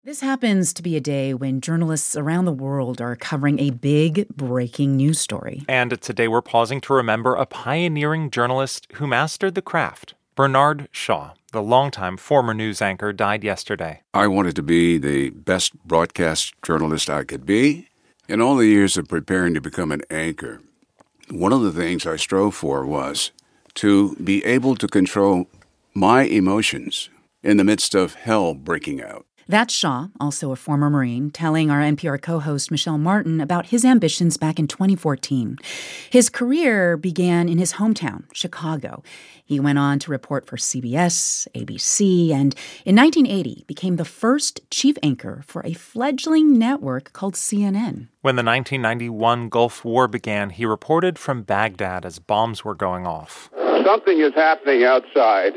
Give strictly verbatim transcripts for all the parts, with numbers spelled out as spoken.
This happens to be a day when journalists around the world are covering a big breaking news story. And it's a day we're pausing to remember a pioneering journalist who mastered the craft. Bernard Shaw, the longtime former news anchor, died yesterday. I wanted to be the best broadcast journalist I could be. In all the years of preparing to become an anchor, one of the things I strove for was to be able to control my emotions in the midst of hell breaking out. That's Shaw, also a former Marine, telling our N P R co-host Michelle Martin about his ambitions back in twenty fourteen. His career began in his hometown, Chicago. He went on to report for C B S, A B C, and in nineteen eighty became the first chief anchor for a fledgling network called C N N. When the nineteen ninety-one Gulf War began, he reported from Baghdad as bombs were going off. Something is happening outside.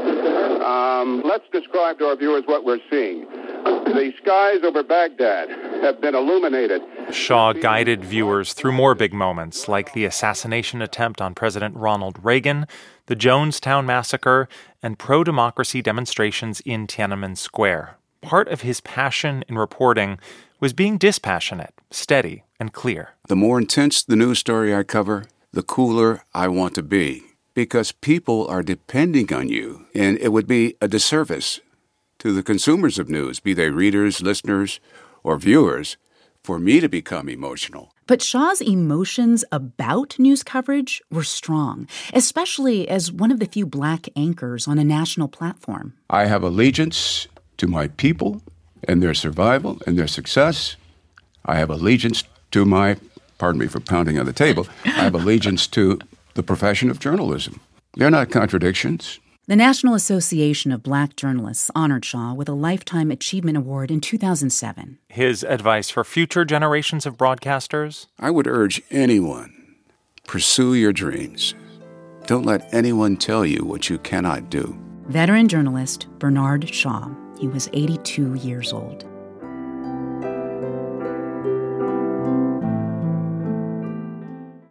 Um, let's describe to our viewers what we're seeing. The skies over Baghdad have been illuminated. Shaw guided viewers through more big moments, like the assassination attempt on President Ronald Reagan, the Jonestown massacre, and pro-democracy demonstrations in Tiananmen Square. Part of his passion in reporting was being dispassionate, steady, and clear. The more intense the news story I cover, the cooler I want to be, because people are depending on you, and it would be a disservice to the consumers of news, be they readers, listeners, or viewers, for me to become emotional. But Shaw's emotions about news coverage were strong, especially as one of the few black anchors on a national platform. I have allegiance to my people and their survival and their success. I have allegiance to my, pardon me for pounding on the table, I have allegiance to the profession of journalism. They're not contradictions. The National Association of Black Journalists honored Shaw with a Lifetime Achievement Award in two thousand seven. His advice for future generations of broadcasters? I would urge anyone, pursue your dreams. Don't let anyone tell you what you cannot do. Veteran journalist Bernard Shaw. He was eighty-two years old.